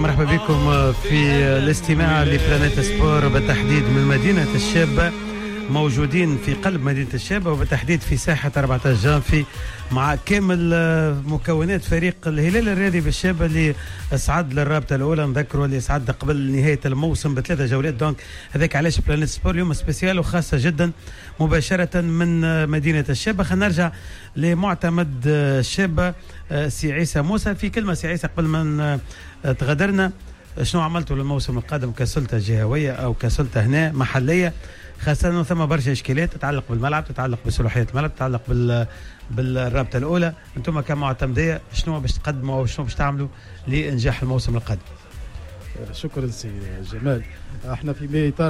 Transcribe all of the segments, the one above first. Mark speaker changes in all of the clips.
Speaker 1: مرحبا بكم في الاستماع لبلانيت سبور، بالتحديد من مدينة الشابة. موجودين في قلب مدينة الشابة وبالتحديد في ساحة 14 جانفي مع كامل مكونات فريق الهلال الرياضي بالشابة اللي صعد للرابطة الأولى. نذكروا اللي صعد قبل نهاية الموسم ب3 جولات. دونك هذاك علاش بلانيت سبور اليوم سبيسيال وخاصة جدا مباشرة من مدينة الشابة. خلينا نرجع لمعتمد الشابة سي عيسى موسى. في كلمة سي عيسى قبل ما تغادرنا، شنو عملتوا للموسم القادم كسلطة جهوية أو كسلطة هنا محلية، خاصة أنه ثم برشا إشكاليات تتعلق بالملعب، تتعلق بصلاحية الملعب، تتعلق بالرابطة الأولى. أنتم كمعتمدية شنو باش تقدموا أو شنو باش تعملوا لإنجاح الموسم القادم؟
Speaker 2: شكرا سي جمال. احنا في اطار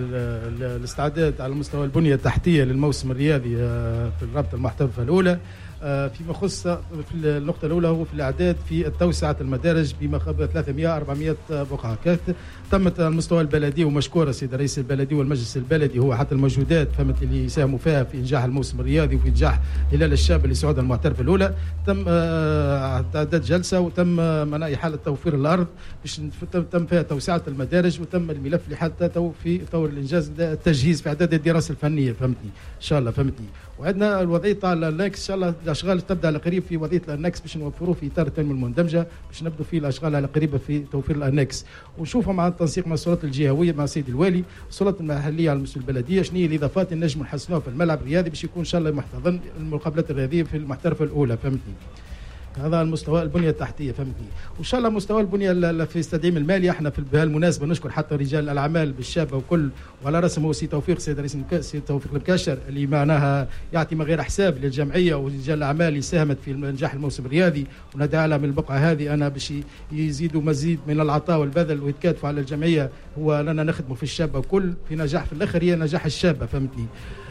Speaker 2: الاستعداد على مستوى البنيه التحتيه للموسم الرياضي في الرابطه المحترفه الاولى. فيما يخص في النقطة الأولى هو في الإعداد في توسعة المدارج بما قرب 300-400 بقعة. تمت على المستوى البلدي، ومشكورة سيد رئيس البلدي والمجلس البلدي هو حتى الموجودات فهمت اللي يساهموا فيها في إنجاح الموسم الرياضي وفي إنجاح هلال الشاب لصعود المحترفة الأولى. تم إعداد جلسة وتم مناء حالة توفير الأرض باش تم فيها توسعة المدارج، وتم الملف لحتى في طور الإنجاز التجهيز في إعداد الدراسة الفنية فهمتني إن شاء الله فهمتني. وعندنا الوضعية على النكس إن شاء الله الأشغال تبدأ على قريب في وضعية الأنكس باش نوفروه في إطار التنمية المندمجة، باش نبدأ فيه الأشغال على قريبة في توفير الأنكس، ونشوفها مع التنسيق مع السلطات الجهوية مع السيد الوالي، السلطات المحلية على مستوى البلدية، شنو هي الإضافات اللي نجموا نحسنوها في الملعب الرياضي باش يكون إن شاء الله محتضن المقابلات الرياضية في المحترفة الأولى فهمتني. هذا المستوى البنيه التحتيه فهمتني. وان شاء الله مستوى البنيه في التدعيم المالي احنا في بهالمناسبه نشكر حتى رجال الاعمال بالشابه وكل، وعلى راسهم هو سي توفيق سيد رئيس سي توفيق المكاشر اللي معناها يعطي من غير حساب للجمعيه ورجال الاعمال اللي ساهمت في نجاح الموسم الرياضي، وندعي لها من البقعه هذه انا باش يزيدوا مزيد من العطاء والبذل ويتكاتفوا على الجمعيه، هو لنا نخدموا في الشابه وكل في نجاح في الاخر هي نجاح الشابه فهمتني.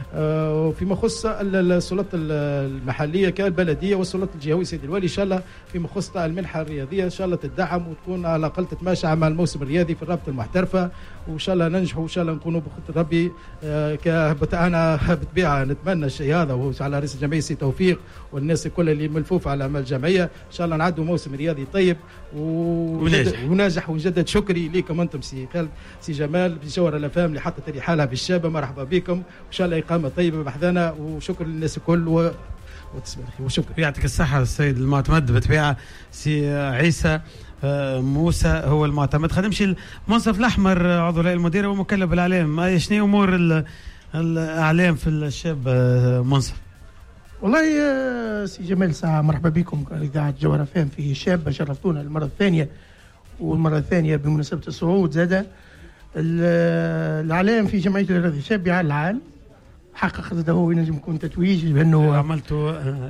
Speaker 2: وفيما يخص السلطات المحليه كالبلديه والسلطات الجهويه سيدي الوالي ان شاء الله فيما يخص المنحه الرياضيه ان شاء الله تدعم وتكون على الاقل تتماشى مع الموسم الرياضي في الرابطه المحترفه، وان شاء الله ننجحوا وان شاء الله نكونوا بخطه ربي. انا بالطبيعه نتمنى الشيء هذا، وهو على رئيس الجمعيه سي توفيق والناس الكل اللي ملفوف على عمل الجمعيه ان شاء الله نعدوا موسم رياضي طيب وناجح. ونجدد شكري لكم انتم سي خالد سي جمال بجوهر الافهام اللي حطت لي حالها بالشابه. مرحبا بكم وان شاء الله اقامه طيبه بحذانا، وشكر للناس الكل وشكرا.
Speaker 1: يعطيك الصحه السيد المعتمد. بالطبيعه سي عيسى موسى هو المعتمد. خلينا نمشي المنصف الاحمر عضو الهيئه المديره ومكلف بالاعلام. شنو امور الاعلام في الشاب منصف؟
Speaker 3: والله سي جمال ساعة مرحبا بكم إذاعة جوهر فهم في الشاب، شرفتونا المرة الثانية، والمرة الثانية بمناسبة الصعود زادة. الإعلام في جمعية الرياضي الشاب على العال حقق هو ينجم يكون تتويج بأنه
Speaker 1: عملتوا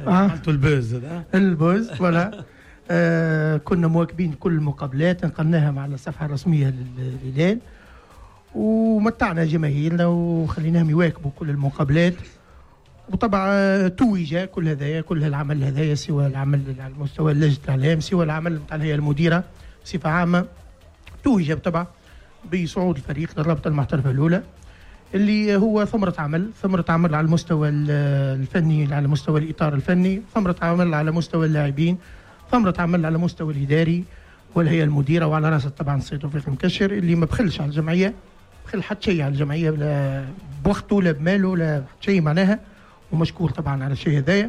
Speaker 3: البوز ولا كنا مواكبين كل المقابلات نقلناها مع الصفحة الرسمية للهلال، ومتعنا جماهيرنا وخليناهم يواكبوا كل المقابلات. وطبعا توج كل هذايا كل العمل هذايا، سوى العمل على مستوى لجنة الإعلام، سوى العمل نتاع الهيئة المديرة بصفة عامة، توج بالطبع بصعود الفريق للرابطة المحترفة الأولى، اللي هو ثمرة عمل على المستوى الفني، على مستوى الإطار الفني، ثمرة عمل على مستوى اللاعبين، ثمرة عمل على مستوى الإداري والهيئة المديرة، وعلى رأسها طبعا السيد توفيق المكشر اللي ما بخلش على الجمعية، بخل حتى شيء على الجمعية لا بوقته لا بماله لا شيء معناها، ومشكور طبعا على الشيء هذايا.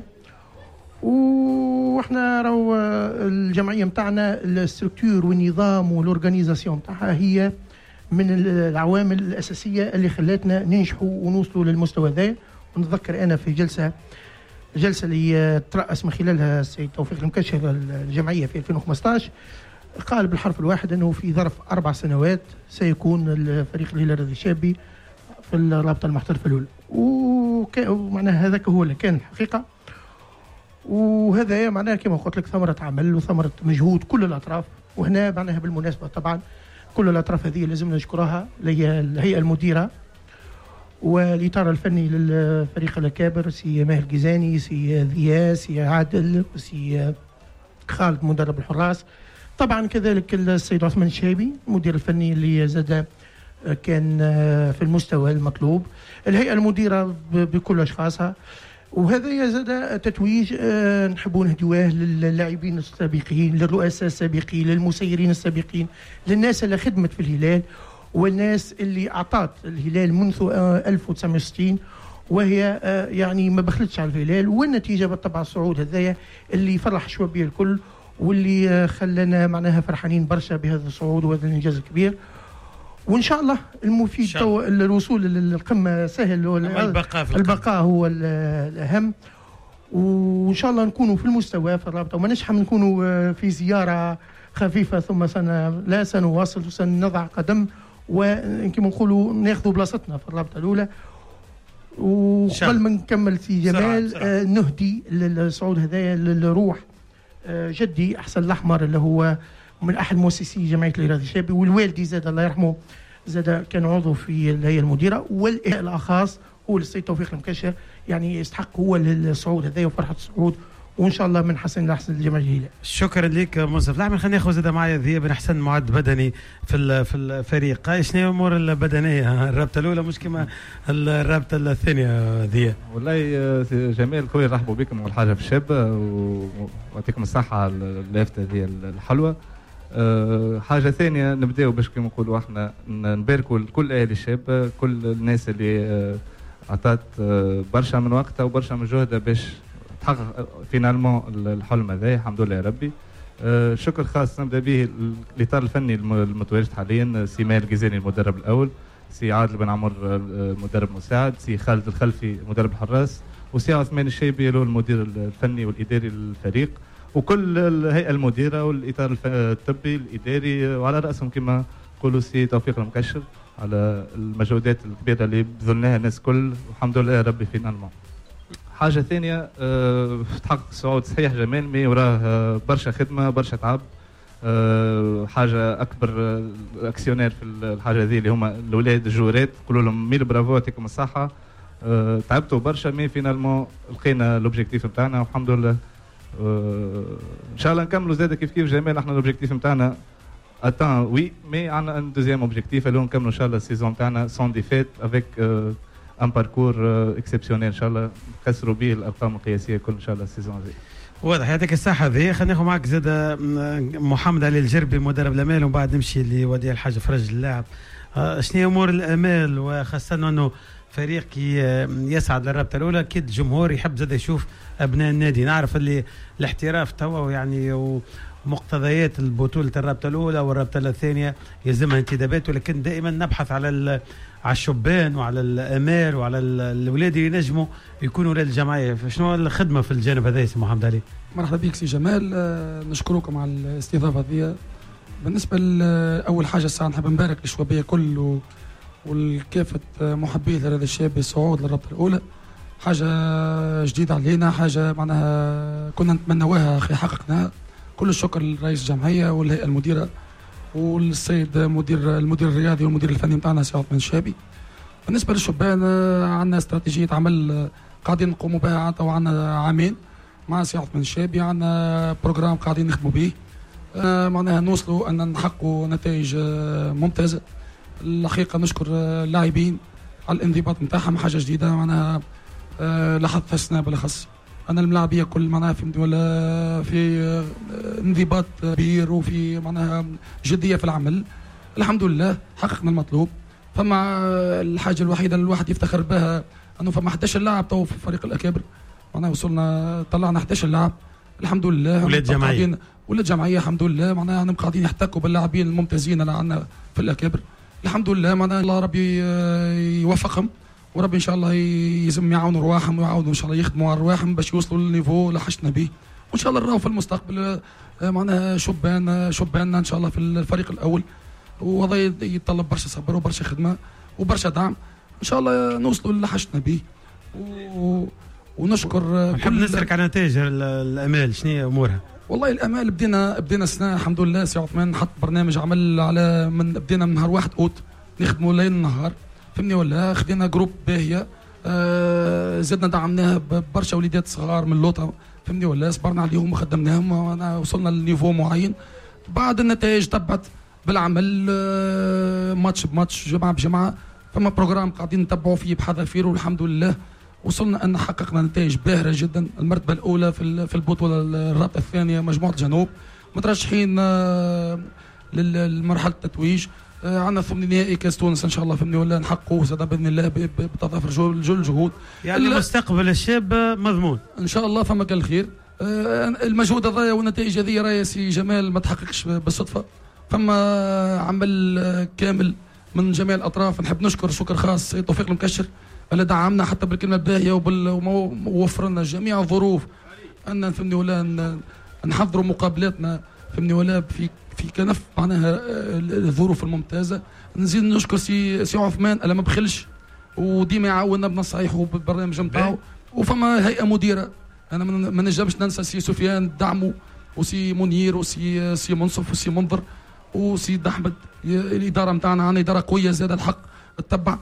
Speaker 3: واحنا راهو الجمعيه نتاعنا الستركتور والنظام والاورغانيزاسيون نتاعها هي من العوامل الاساسيه اللي خلاتنا ننجحوا ونوصلوا للمستوى ذا. ونتذكر انا في جلسه اللي ترأس من خلالها السيد توفيق المكشر الجمعيه في 2015 قال بالحرف الواحد انه في ظرف 4 سنوات سيكون الفريق الهلال الرياضي الشابي في الرابطه المحترفه الاولى، ومعناها هذاك هو اللي كان الحقيقه. وهذا معناها كما قلت لك ثمره عمل وثمره مجهود كل الاطراف. وهنا معناها بالمناسبه طبعا كل الاطراف هذه لازم نشكرها، اللي هي الهيئه المديره والاطار الفني للفريق الاكابر، سي ماهر الجيزاني، سي ذياس، سي عادل، سي خالد مدرب الحراس، طبعا كذلك السيد عثمان الشهيبي المدير الفني اللي زاد كان في المستوى المطلوب، الهيئة المديرة بكل أشخاصها، وهذا زاد تتويج نحبوا نهدوه للاعبين السابقين، للرؤساء السابقين، للمسيرين السابقين، للناس اللي خدمت في الهلال والناس اللي أعطت الهلال منذ 1960 وهي يعني ما بخلتش على الهلال، والنتيجة بالطبع الصعود هذايا اللي فرح الشبابية الكل واللي خلانا معناها فرحانين برشا بهذا الصعود وهذا الإنجاز الكبير. وإن شاء الله المفيد الوصول للقمة سهل، البقاء هو الأهم، وإن شاء الله نكونوا في المستوى في الرابطة وما نشحم نكونوا في زيارة خفيفة ثم لا سنواصل وسنضع قدم وكما نقولوا ناخذوا بلاصتنا في الرابطة الأولى. وقبل ما نكمل سي جمال نهدي للصعود هذايا للروح جدي أحسن الأحمر اللي هو من أحد مؤسسي جمعية الإرادة الشعبي، والوالدي زاد الله يرحمه زاد كان عضو في الهيئة المديرة، والأخاص هو السيد توفيق المكشر، يعني يستحق هو الصعود هذايا وفرحة الصعود، وان شاء الله من حسن لاحسن الجماهير الهلال.
Speaker 1: شكرا لك منصف العمل. خلينا ناخذ زاد معايا ذياب بن حسن معد بدني في الفريق. شنو هي الامور البدنيه الرابطه الاولى مش كما الرابطه الثانيه ذي؟
Speaker 4: والله جميل خويا نرحبوا بكم اول حاجه في الشاب ويعطيكم الصحه على اللافته ذي الحلوه. حاجه ثانيه نبداو باش كما نقولوا احنا نباركوا كل اهالي الشاب، كل الناس اللي عطات برشا من وقتها وبرشا من جهدها باش تحقق فينالمون الحلم هذا، الحمد لله يا ربي. شكر خاص نبدا به الاطار الفني المتواجد حاليا، سي ماهر الجزاني المدرب الاول، سي عادل بن عمر المدرب المساعد، سي خالد الخلفي مدرب الحراس، وسي عثمان الشيبي له المدير الفني والاداري للفريق، وكل الهيئه المديره والاطار الطبي الاداري، وعلى راسهم كما نقولوا سي توفيق المكشر على المجهودات الكبيره اللي بذلناها الناس كل، والحمد لله يا ربي فينالمون. حاجه ثانيه تحقق الصعود صحيح جمال، مي وراه برشا خدمه برشا تعب. حاجه اكبر اكسيونير في الحاجه ذي اللي هما الاولاد الجورات، نقولوا لهم ميل برافو يعطيكم الصحه. تعبتوا برشا مي فينالمون لقينا لوبجيكتيف نتاعنا والحمد لله. ان شاء الله نكملوا زاد كيف جمال. احنا لوبجيكتيف نتاعنا اتان وي مي عندنا ان دوزيام اوبجيكتيف اللي هو نكملوا ان شاء الله السيزون نتاعنا سون ديفيت افيك ان باركور اكسبسيونيل ان شاء الله نكسروا به الارقام القياسيه كل ان شاء الله السيزون هذه.
Speaker 1: واضح يعطيك الصحة ذي. خلينا ناخذ معك زاد محمد علي الجربي مدرب الامال، ومن بعد نمشي لوديع الحاج فرج اللاعب. شنو هي امور الامال، وخاصة انه فريق يسعد للرابطة الاولى، اكيد الجمهور يحب زاد يشوف ابناء النادي. نعرف اللي الاحتراف توا يعني ومقتضيات البطولة الرابطة الاولى والرابطة الثانية يلزمها انتدابات، ولكن دائما نبحث على الشبان وعلى الامال وعلى الاولاد اللي ينجموا يكونوا ولاد الجمعيه. شنو الخدمه في الجانب هذا سي محمد علي؟
Speaker 5: مرحبا بك سي جمال، نشكركم على الاستضافه هذه. بالنسبه لاول حاجه الساعه نحب نبارك للشبابيه كل والكافه محبي الرياضه الشابه الصعود للرابطه الاولى. حاجه جديده علينا، حاجه معناها كنا نتمناوها اخي حققناها. كل الشكر لرئيس الجمعيه والهيئه المديره والسيد المدير الرياضي والمدير الفني نتاعنا سي عثمان الشابي. بالنسبه للشبان عندنا استراتيجيه عمل قاعدين نقوموا بها توا، عندنا عامين مع سي عثمان الشابي، عندنا بروجرام قاعدين نخدموا به معناها نوصلوا ان نحققوا نتائج ممتازه. الحقيقه نشكر اللاعبين على الانضباط نتاعهم، حاجه جديده معناها لاحظتها السنه بالاخص. أنا الملاعبية كل معناها في ولا في انضباط كبير وفي معناها جدية في العمل. الحمد لله حققنا المطلوب. فما الحاجة الوحيدة اللي الواحد يفتخر بها أنه فما 11 لاعب تو في فريق الأكابر، معناها وصلنا طلعنا 11 لاعب الحمد لله.
Speaker 1: ولاد جمعية
Speaker 5: ولاد جمعية الحمد لله، معناها قاعدين يحتكوا باللاعبين الممتازين اللي عندنا في الأكابر الحمد لله. معناها الله ربي يوفقهم، وربي ان شاء الله يلزم يعاونوا رواحهم ويعاونوا ان شاء الله يخدموا على رواحهم باش يوصلوا للنيفو اللي حشنا به، وان شاء الله نراو في المستقبل معناها شباننا ان شاء الله في الفريق الاول. وهذا يتطلب برشا صبر وبرشا خدمه وبرشا دعم، ان شاء الله نوصلوا اللي حشنا به. ونشكر
Speaker 1: نحب نسالك على نتائج الامال، شنو هي امورها؟
Speaker 5: والله الامال بدينا السنه الحمد لله. سي عثمان حط برنامج عمل على بدينا من نهار 1 اوت نخدموا ليل نهار، فهمني ولا خدينا جروب باهيه. زدنا دعمناها ببرشا وليدات صغار من اللوطه، فهمني ولا صبرنا عليهم وخدمناهم وصلنا لنيفو معين. بعد النتائج تبعت بالعمل ماتش بماتش جمعه بجمعه. فما بروجرام قاعدين نتبعوا فيه بحذافير والحمد لله. وصلنا أن حققنا نتائج باهرة جدا. المرتبة الأولى في البطولة الرابطة الثانية مجموعة جنوب، مترشحين للمرحلة التتويج. عندنا ثمن نهائي كاس تونس ان شاء الله فهمني ولا نحققوه زاد باذن الله بتضافر الجهود.
Speaker 1: يعني مستقبل الشاب مضمون
Speaker 5: ان شاء الله. فما كان الخير. المجهود هذايا والنتائج هذه راهي سي جمال ما تحققش بالصدفه، فما عمل كامل من جميع الاطراف. نحب نشكر شكر خاص سيد توفيق المكشر اللي دعمنا حتى بالكلمه الباهيه ووفر لنا جميع الظروف ان فهمني ولا نحضروا مقابلاتنا فهمني ولا في كنف معناها الظروف الممتازه. نزيد نشكر سي عثمان اللي ما بخلش وديما يعاوننا بنصايح وبالبرنامج نتاعو. وفما هيئه مديره انا ما نجمش ننسى سي سفيان دعمو وسي منير وسي منصف وسي منظر وسي احمد. الاداره نتاعنا عندنا اداره قويه زاد الحق تتبع.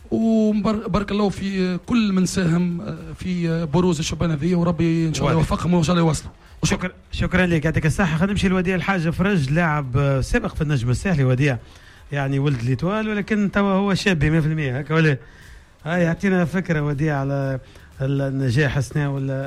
Speaker 5: وبارك الله في كل من ساهم في بروز الشبان هذه، وربي ان شاء الله يوفقهم وان شاء الله يوصلوا.
Speaker 1: شكرا لك يعطيك الصحه. خلينا نمشي لوديع الحاج فرج، لاعب سابق في النجم الساحلي. وديع يعني ولد ليتوال ولكن توا هو شاب 100% هكا ولا يعطينا فكره وديع على النجاح السنه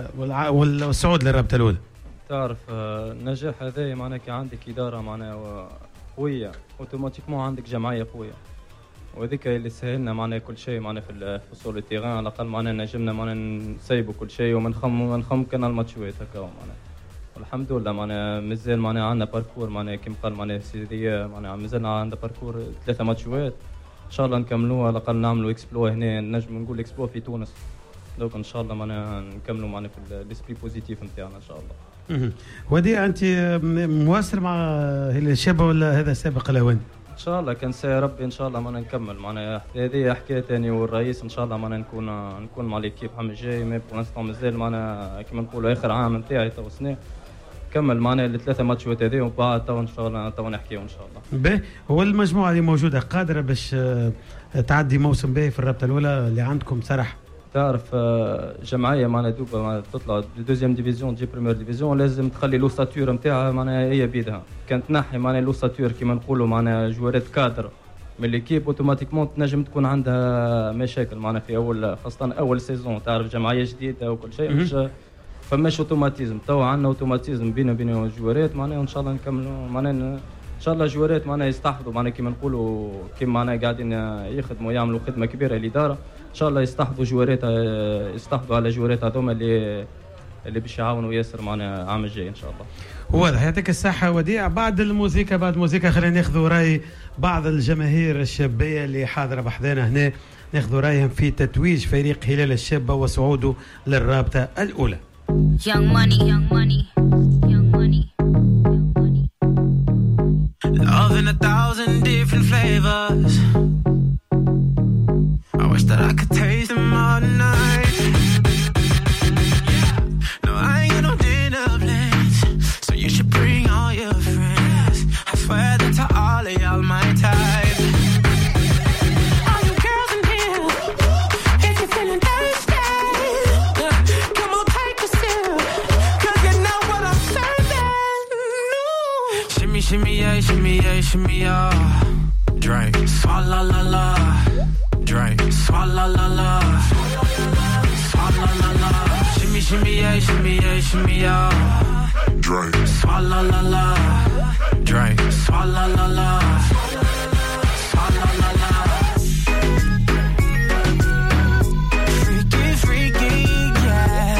Speaker 1: والصعود للرابطه الاولى.
Speaker 6: تعرف النجاح هذا معناها كي عندك اداره معناها قويه اوتوماتيكمون عندك جمعيه قويه، وهذيك اللي سهلنا معناها كل شيء معناها في فصول التيران. على الاقل معناها نجمنا معناها نسيبوا كل شيء ومنخم كان الماتشوات هكا معناها. والحمد لله معناها مازال معناها عندنا باركور معناها كيما قال معناها سيدي معناها مازال عندنا باركور 3 ماتشوات ان شاء الله نكملوها. على الاقل نعملوا اكسبلو هنا، نجم نقول اكسبلو في تونس. دوك ان شاء الله معناها نكملوا معناها في الاسبري بوزيتيف نتاعنا ان شاء الله.
Speaker 1: وديع انت مواصل مع الشابه ولا هذا سابق الاوان؟
Speaker 6: ان شاء الله كان سي ربي ان شاء الله معناها نكمل معناها. هذه حكايه ثاني والرئيس ان شاء الله معناها نكون مع ليكيب عام الجاي. مي بور انستون مازال معناها كيما نقولوا اخر عام نتاعي تو سنه كمل معناها ال3 ماتشات هذي ومن بعد تو ان شاء الله تو نحكيو ان شاء الله.
Speaker 1: باهي، هو المجموعه اللي موجوده قادره باش تعدي موسم باهي في الرابطه الاولى اللي عندكم صراحه؟
Speaker 6: تعرف جمعيه معناها دوبا معناها تطلع دوزيام ديفيزيون تجي بريمير ديفيزيون لازم تخلي لوستاتور نتاعها معناها هي بيدها. كانت تنحي معناها لوستاتور كيما نقولوا معناها جوارات كادر من ليكيب اوتوماتيكمون تنجم تكون عندها مشاكل معناها في اول خاصه اول سيزون. تعرف جمعيه جديده وكل شيء مش فماش اوتوماتيزم. تو عندنا اوتوماتيزم بينا الجوارات معناها وان شاء الله نكملوا معناها ان شاء الله جوارات معناها يستحفظوا معناها كيما نقولوا كيما معناها قاعدين يخدموا يعملوا خدمه كبيره الاداره. ان شاء الله يستحفظوا جوارات يستحفظوا على جوارات هذوما اللي باش يعاونوا ياسر معنا العام الجاي ان شاء الله.
Speaker 1: واضح. يعطيك الصحه وديع. بعد الموسيقى خلينا ناخذوا راي بعض الجماهير الشابيه اللي حاضره بحذانا هنا، ناخذوا رايهم في تتويج فريق هلال الشابه وصعوده للرابطه الاولى.
Speaker 7: Young money, young money, young money, young money. Love in 1,000 different flavors. I wish that I could taste them all night. No, I ain't got no dinner plans, so you should bring all your friends. I swear that to all of y'all my type. All you girls in here, if you're feeling thirsty, come on take a sip, 'cause you know what I'm serving. No. Shimmy, shimmy, yeah, shimmy, yeah, shimmy, yeah. Drink, swalla la la. Drink, swalla la la. Swalla la la. Shimmy, shimmy, yeah, shimmy, yeah, shimmy, yeah. Drink, swalla la la. Drink, swalla la la. Swalla la la. Freaky, freaky, yeah.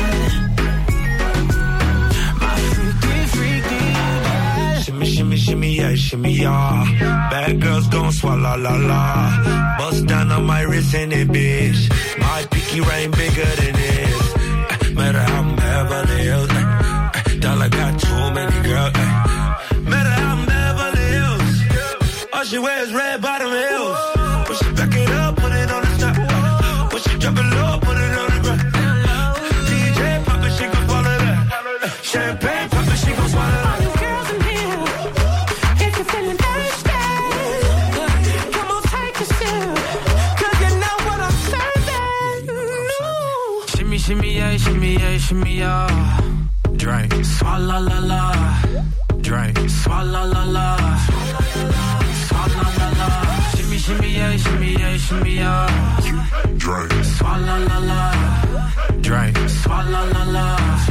Speaker 7: My freaky, freaky, yeah. Shimmy, shimmy, shimmy, yeah, shimmy, yeah. Bad girls gon' swalla la la. Bust down on my wrist and it, bitch. My pinky ring bigger than this. Matter how I'm Beverly Hills. Dollar got too many girls. Matter how I'm Beverly Hills. All she wears red bottom heels. When she back it up, put it on the top. When she drop it low, put it on the ground. DJ pop it, she gon' swallow that. Champagne pop it, she gon' swallow that. All you girls in here, if you're feeling thirsty, come on take a sip, 'cause you know what I'm serving. No. Shimmy, shimmy, yeah, shimmy, yeah, shimmy, yeah. Drink, swalla la la. Drink, swalla la la. Swalla la la. Shimmy, shimmy, yeah, shimmy yeah, shimmy yeah. Drink. Swalla la la. Drink. Swalla la la.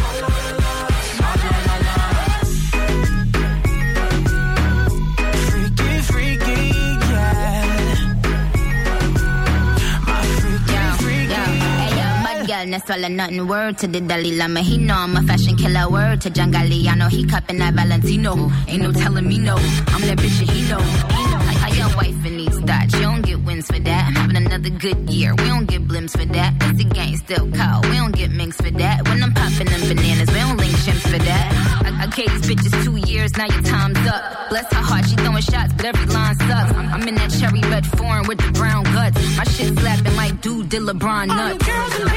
Speaker 8: Not swallow nothing. Word to the Dalai Lama. He know I'm a fashion killer. Word to John Galliano. He cupping that Valentino. Ain't no telling me no. I'm that bitch and he know. How your wife in these thoughts. You don't get wins for that. I'm having another good year. We don't get blimps for that. It's the gang still cold. We don't get minks for that. When I'm popping them bananas, we don't link chimps for that. I gave these bitches 2 years. Now your time's up. Bless her heart. She throwing shots, but every line sucks. I'm in that cherry red foreign with the brown guts. My shit slapping like dude did LeBron nuts.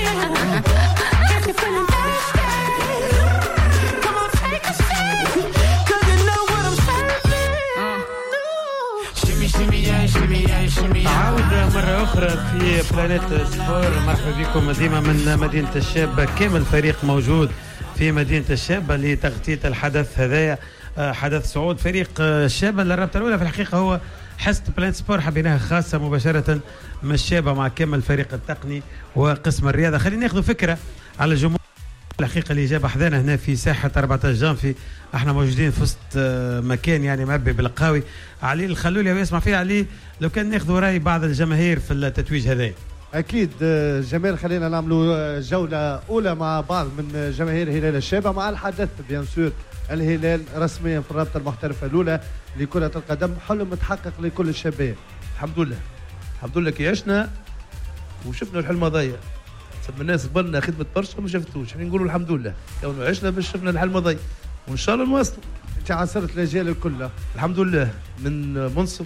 Speaker 1: عودة مرة أخرى في بلانيت سبور. مرحبا بكم ديما من مدينة الشابة. كامل فريق موجود في مدينة الشابة لتغطية الحدث هذايا، حدث صعود فريق الشابة للرابطة الأولى. في الحقيقة هو حصة بلانيت سبور حبيناها خاصة مباشرة من الشابة مع كامل الفريق التقني وقسم الرياضة. خلينا ناخذ فكرة على الجمهور الحقيقة اللي جاب حذانا هنا في ساحة 14 جانفي. احنا موجودين في وسط مكان يعني معبي بالقهاوي. علي الخلولي ويسمع فيه علي، لو كان ناخذوا راي بعض الجماهير في التتويج هذا.
Speaker 9: اكيد جمال، خلينا نعملوا جولة أولى مع بعض من جماهير هلال الشابة مع الحدث بيان سور. الهلال رسميا في الرابطة المحترفة الأولى لكرة القدم، حلم متحقق لكل الشباب.
Speaker 10: الحمد لله الحمد لله كي عشنا وشفنا الحلم ضيع. سب الناس قبلنا خدمة برشا ما شفتوش، احنا نقولوا الحمد لله كون عشنا باش شفنا الحلم ضيع وان شاء الله نواصلوا.
Speaker 9: انت عاصرت الاجيال الكل
Speaker 10: الحمد لله من منصف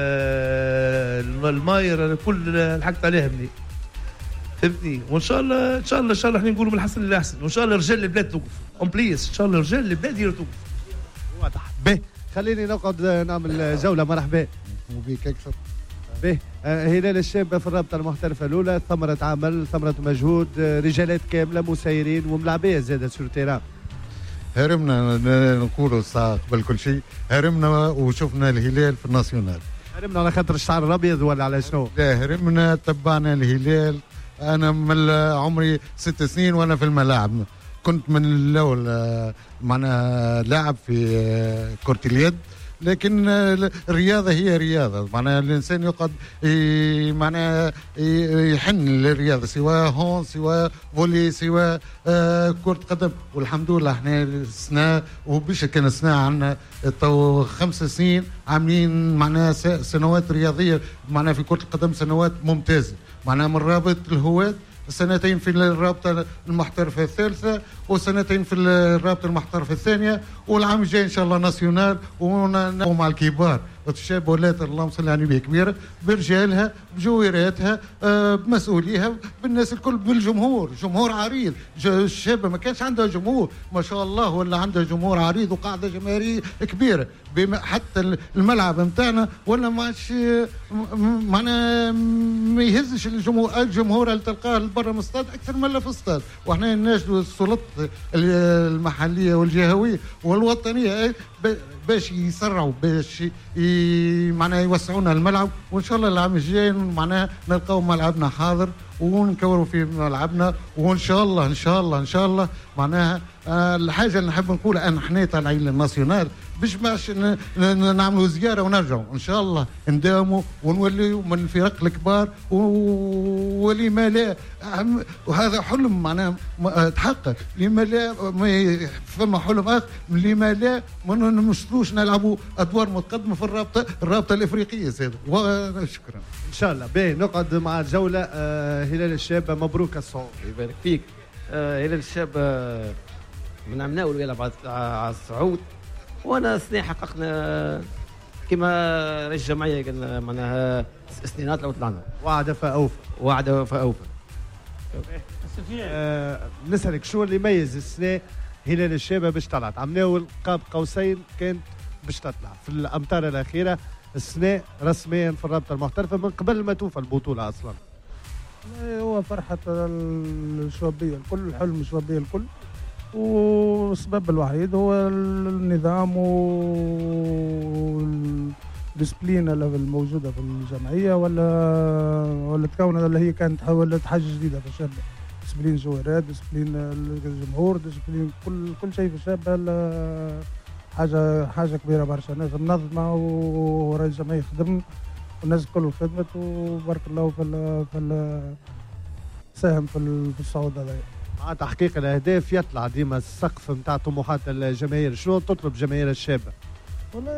Speaker 10: الماير كل لحقت عليها بني فهمتني. وان شاء الله ان شاء الله ان شاء الله احنا نقولوا من الحسن للاحسن، وان شاء الله رجال البلاد توقف اون بليس. ان شاء الله رجال البلاد توقف.
Speaker 9: واضح. به خليني نقعد نعمل جولة. مرحبا
Speaker 11: وبيك اكثر.
Speaker 9: به هلال الشاب في الرابطة المحترفة الأولى، ثمرة عمل، ثمرة مجهود، رجالات كاملة مسيرين وملاعبية زادة سور تيران.
Speaker 11: هرمنا نقولوا الساعة قبل كل شيء، هرمنا وشفنا الهلال في الناسيونال.
Speaker 9: هرمنا على خاطر الشعر الأبيض ولا على شنو؟
Speaker 11: لا هرمنا تبعنا الهلال. أنا من عمري 6 سنين وأنا في الملاعب، كنت من الأول معنا لاعب في كرة اليد، لكن الرياضة هي رياضة. معناها الإنسان يقعد معناها يحن للرياضة، سواء هون سواء فولي سواء كرة قدم. والحمد لله احنا السنة وبش كان السنة عندنا تو 5 سنين عاملين معناها سنوات رياضية معناها في كرة القدم، سنوات ممتازة معناها من رابط الهواة، سنتين في الرابطة المحترفة الثالثة وسنتين في الرابطة المحترفة الثانية، والعام الجاي إن شاء الله ناسيونال مع الكبار. الشاب ولات اللهم صل على النبي كبيرة برجالها بجويراتها بمسؤوليها بالناس الكل بالجمهور، جمهور عريض. الشابة ما كانش عندها جمهور ما شاء الله، ولا عندها جمهور عريض وقاعدة جماهيرية كبيرة. حتى الملعب نتاعنا ولا ماش معناها ما يهزش الجمهور اللي تلقاه برا من الاستاد اكثر من اللي في الاستاد. واحنا نناشدوا السلطات المحلية والجهوية والوطنية باش يسرعوا باش معناها يوسعونا الملعب، وان شاء الله العام الجاي معناها نلقاو ملعبنا حاضر ونكوروا في ملعبنا، وان شاء الله ان شاء الله ان شاء الله معناها الحاجه اللي نحب نقولها ان احنا طالعين للناسيونال باش نعملوا زياره ونرجعوا ان شاء الله نداوموا ونوليوا من الفرق الكبار ولما لا. وهذا حلم معناها تحقق، لما لا فما حلم اخر لما لا ما نمشطوش نلعبوا ادوار متقدمه في الرابطه الافريقيه زاد. وشكرا
Speaker 9: ان شاء الله. باهي نقعد مع الجوله. هلال الشاب مبروك الصعود.
Speaker 12: يبارك فيك. هلال الشاب من عمناول يلعب على الصعود، وانا سنة حققنا كما رئيس الجمعيه قلنا معناها سنينات لو طلعنا
Speaker 9: وعد فاوفى.
Speaker 12: وعد فاوفى.
Speaker 9: نسالك شو اللي يميز السنه هلال الشابه باش طلعت؟ عمناول قاب قوسين كانت باش تطلع في الامتار الاخيره، السنه رسميا في الرابطه المحترفه من قبل ما توفى البطوله اصلا.
Speaker 2: هو فرحه الشبابيه الكل، الحلم الشبابيه الكل، والسبب الوحيد هو النظام ديسبلين الموجوده في الجمعيه ولا تكون اللي هي كانت حاولت حاجه جديده في الشابه. ديسبلين جوهرات، ديسبلين الجمهور، ديسبلين كل شيء في الشابه حاجه كبيره برشا. الناس منظمه ورئيس الجمعيه خدم والناس الكل خدمت وبارك الله في ساهم في الصعود هذا.
Speaker 9: مع تحقيق الاهداف يطلع ديما السقف نتاع طموحات الجماهير، شنو تطلب جماهير الشابه؟
Speaker 2: والله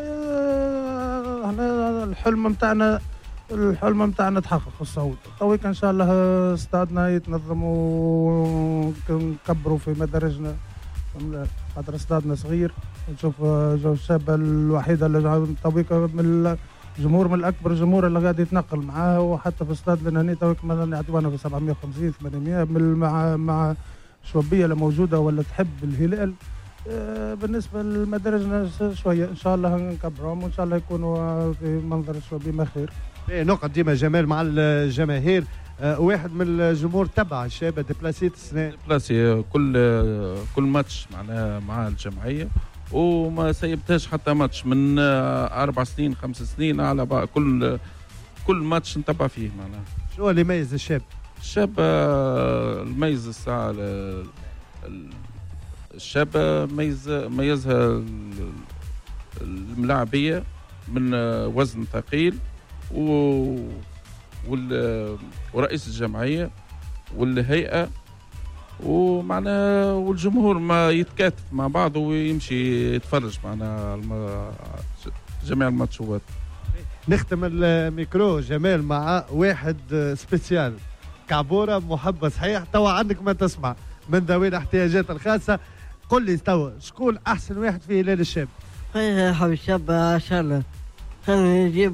Speaker 2: احنا الحلم نتاعنا تحقق الصعود. تويك ان شاء الله استادنا يتنظم ونكبروا في مدارجنا خاطر استادنا صغير. نشوف الشابه الوحيده اللي تويك من الجمهور من الاكبر الجمهور اللي قاعد يتنقل معاه، وحتى في استاد لنا تويك مثلا يعطونا ب 750 800 مع الشوبيه اللي موجوده ولا تحب الهلال. بالنسبه لمدارجنا شويه ان شاء الله نكبرهم وان شاء الله يكونوا في منظر الشوبي ما خير.
Speaker 9: نقعد ديما جمال مع الجماهير. واحد من الجمهور تبع الشابه ديبلاسيت السنه
Speaker 13: ديبلاسي كل ماتش معناها مع الجمعيه وما سيبتهاش حتى ماتش من 4 سنين 5 سنين على بعض. كل ماتش نتبع فيه معناها.
Speaker 9: شو اللي يميز الشاب؟
Speaker 13: الشاب الميز الساعه الشاب ميزها الملاعبيه من وزن ثقيل ورئيس الجمعيه والهيئه ومعناها والجمهور ما يتكاتف مع بعض ويمشي يتفرج معنا جميع الماتشات.
Speaker 9: نختم الميكرو جمال مع واحد سبيسيال كعبوره محبه صحيح. توا عندك ما تسمع من ذوي الاحتياجات الخاصه. قل لي توا شكون احسن واحد في هلال الشاب؟
Speaker 14: حبيب الشاب ان شاء الله نجيب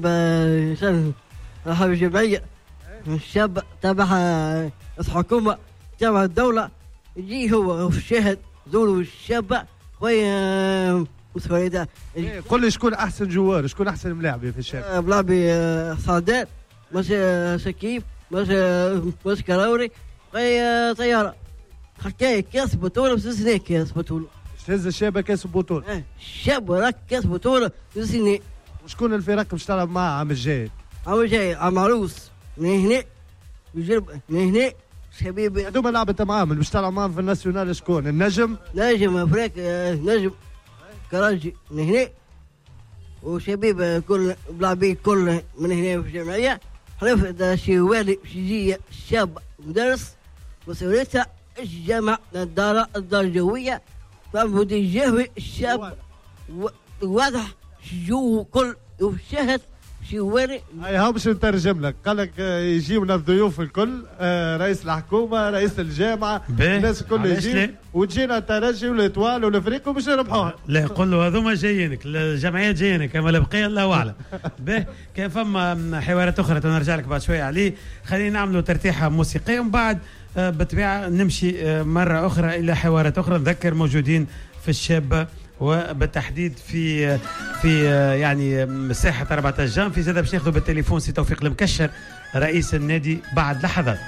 Speaker 14: حبيب الجمعيه الشاب تبع الحكومه تبع الدوله يجي هو الشاهد دول الشاب خويا مسؤوليته.
Speaker 9: قل لي شكون احسن جوار شكون احسن ملاعبي في الشاب؟
Speaker 14: ملاعبي صادات مش سكيف مش كراوري خويا طياره حكايه كاس بطوله بسنه كاس بطوله.
Speaker 9: تهز الشاب كاس بطوله؟
Speaker 14: الشاب راك كاس بطوله بسنه.
Speaker 9: وشكون الفرق باش تلعب معاه عام الجاي؟
Speaker 14: عام الجاي عام عروس من هنا يجرب من هنا شبيبي.
Speaker 9: هذوما لعبة معاهم باش تلعب معاهم في الناسيونال شكون؟ النجم
Speaker 14: افريقيا نجم كراجي من هنا وشبيب كل لاعبين كل من هنا في الجمعيه. حلف شي والي شي شاب مدرس مسؤوليته الجامعه الدار الجويه فبدي يجهوي الشاب واضح جو كل وشهد شواري.
Speaker 9: هاي باش نترجم لك. قال لك يجيونا الضيوف الكل رئيس الحكومه رئيس الجامعه الناس الكل يجي وتجينا الترجي والاتوال والفريق وباش نربحوها.
Speaker 1: لا قول له هذوما جايينك الجمعيات جايينك اما البقيه الله اعلم. به كان فما حوارات اخرى نرجع لك بعد شويه عليه. خلينا نعملوا ترتيحه موسيقيه ومن بعد بالطبيعه نمشي مره اخرى الى حوارات اخرى. نذكر موجودين في الشابه وبالتحديد في يعني مساحه 14 جان. في زاده باش ناخذوا بالتليفون سي توفيق المكشر رئيس النادي بعد لحظات.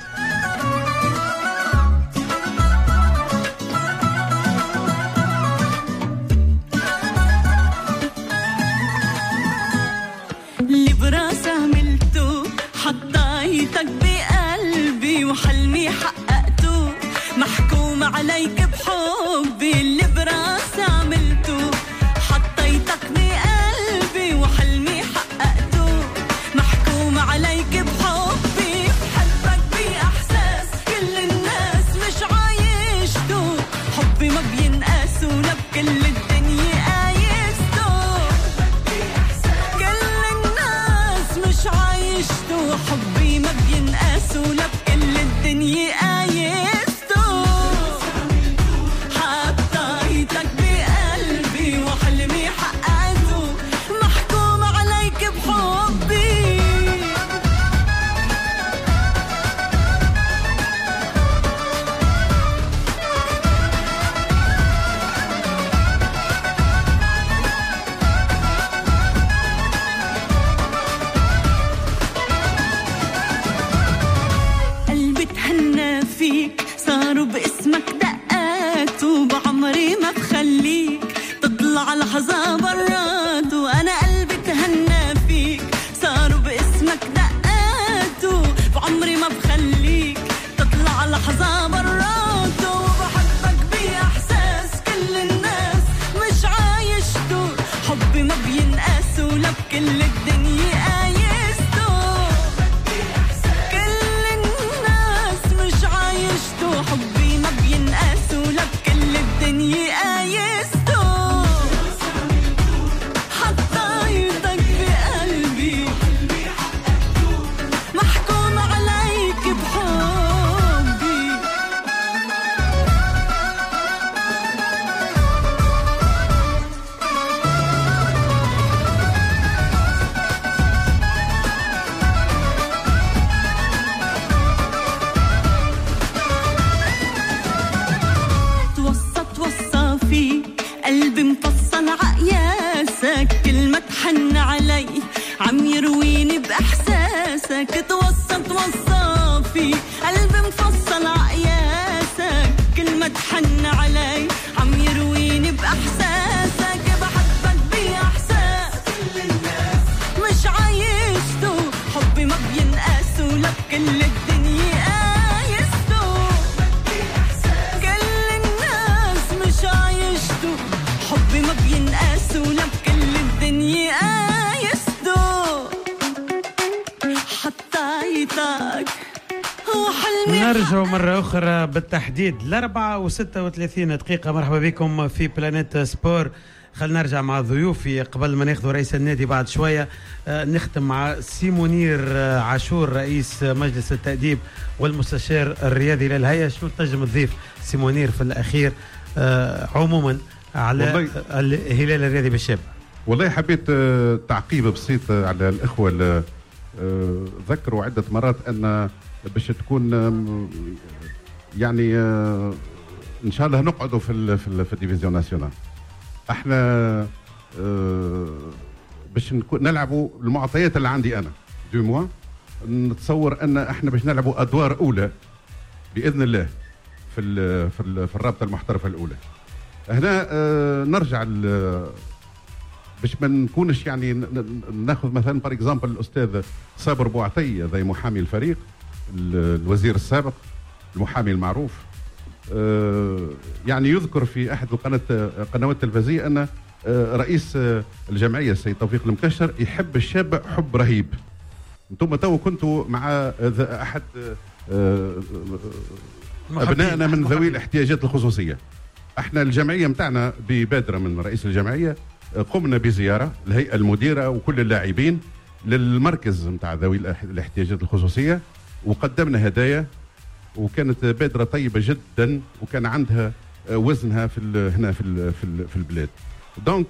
Speaker 15: اللي براسه عملته حطيتك بقلبي وحلمي حققته محكوم عليك بحبي. اللي براسه عملته حطيتك بقلبي وحلمي حققته محكوم عليك بحبي. بحبك بإحساس كل الناس مش عايشته حبي ما بينقاس ولا بكل الدنيا قايسته. كل الناس مش عايشته حبي ما بينقاس بإحساسك توصفي قلبي مفصل عقياسك كل ما تحن علي عم يرويني بإحساسك بحبك بإحساس كل الناس مش عايشته حبي ما بينقاس ولك كل الدنيا قايسته كل الناس مش عايشته حبي ما بينقاس ولك كل الدنيا قايسته حطيتك هو حلمي.
Speaker 1: نرجع مرة أخرى بالتحديد 4:36 دقيقة. مرحبا بكم في بلانيت سبور. خلينا نرجع مع ضيوفي قبل ما ناخذ رئيس النادي بعد شوية. نختم مع سيمونير عاشور رئيس مجلس التأديب والمستشار الرياضي للهيئة. شو تنجم تضيف سيمونير في الأخير عموما على الهلال الرياضي بالشاب؟
Speaker 16: والله حبيت تعقيب بسيط على الإخوة ذكروا عدة مرات أن باش تكون يعني إن شاء الله نقعدوا في الديفيزيون ناسيونال. احنا باش نلعبوا المعطيات اللي عندي انا دو موا نتصور ان احنا باش نلعبوا ادوار اولى باذن الله في الرابطه المحترفه الاولى. هنا نرجع باش ما نكونش يعني ناخذ مثلا بار اكزامبل الاستاذ صابر بوعطيه زي محامي الفريق الوزير السابق المحامي المعروف. يعني يذكر في احد القنوات التلفزيونيه ان رئيس الجمعيه السيد توفيق المكشر يحب الشاب حب رهيب. انتم تو كنتوا مع احد ابنائنا من ذوي الاحتياجات الخصوصيه. احنا الجمعيه متاعنا ببادره من رئيس الجمعيه قمنا بزياره الهيئه المديره وكل اللاعبين للمركز متاع ذوي الاحتياجات الخصوصيه وقدمنا هدايا وكانت بادره طيبه جدا وكان عندها وزنها هنا في البلاد. دونك